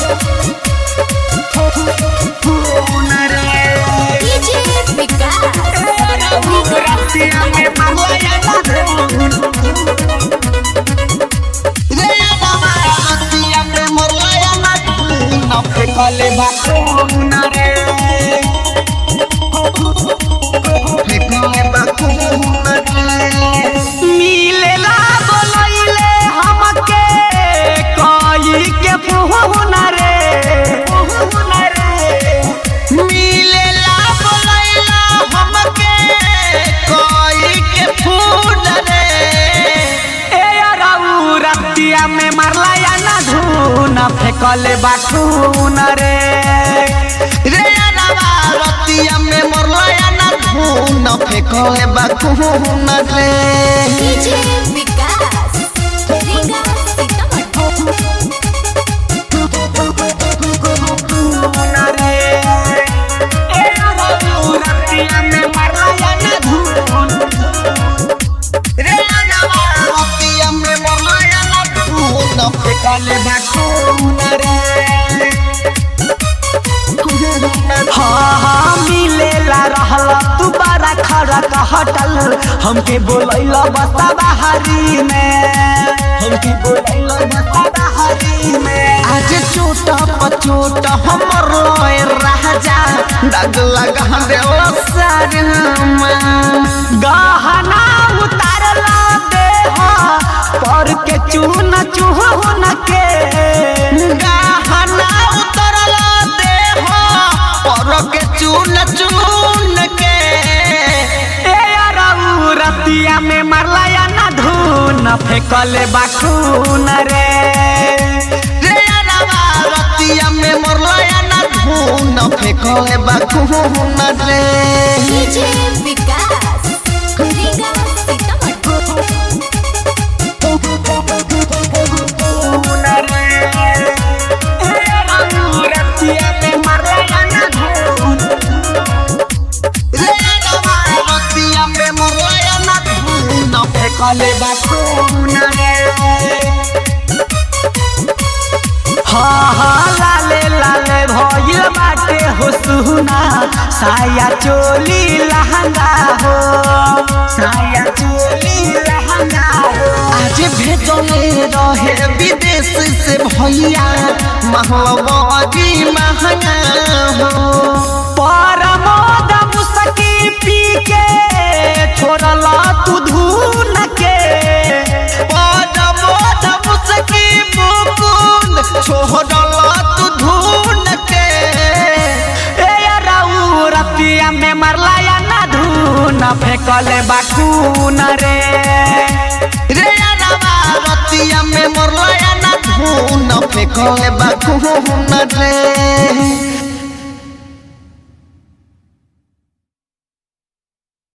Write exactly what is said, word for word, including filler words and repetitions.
कले बाकुना रे फेकले बाकुना रे मिलेला बोलैले हमके कई के फुहुना रे फुहुना रे मिलेला बोलैला हमके कई के फुहुना रे ए यारऊ रतिया में मारला या ना धुना फेकले बाकुना रे रे यारवा रतिया में मरला या ना धुना फेकले बाकुना रे डीजे विकास रीगा बाकुना रे ए यारऊ रतिया में मरला या ना धुना रे यारवा रतिया में मरला या ना धुना फेकले बाकुना रे हाँ हाँ मिलेला रहला तू बारा खड़ा कहटल हमके बोलैला बसा बहारी में हमके बोलैला बसा बहारी में आज छोटा पछोटा हमर लोए राजा दाग लगा देला सारमा गहना उतारला देहा पर के चून चूहन के गहना उतारला पर के चून चून के ए यारऊ रतिया में मारला या ना धुन फेकले बाकुन रे रे यारवा रतिया में मारला या ना धुन फेकले बाकुन रे डीजे विकास रीगा कले बाकुना रे हाँ हाँ लाले लाले भइल बाटे हो सुना साया चोली लहंगा हो साया चोली लहंगा हो आज भेजले रहे विदेश से भैया महलबाजी महंगा हो परमोद मुसकी पी के छोड़ला तू धुन के परमोद मुसकी मुकुंद छोड़ला तू धुन के ए यारऊ रतिया में मारला या ना धुन फेकले बाकुन रे रे यारवा रतिया में मारला या ना धुन फेकले बाकुन रे।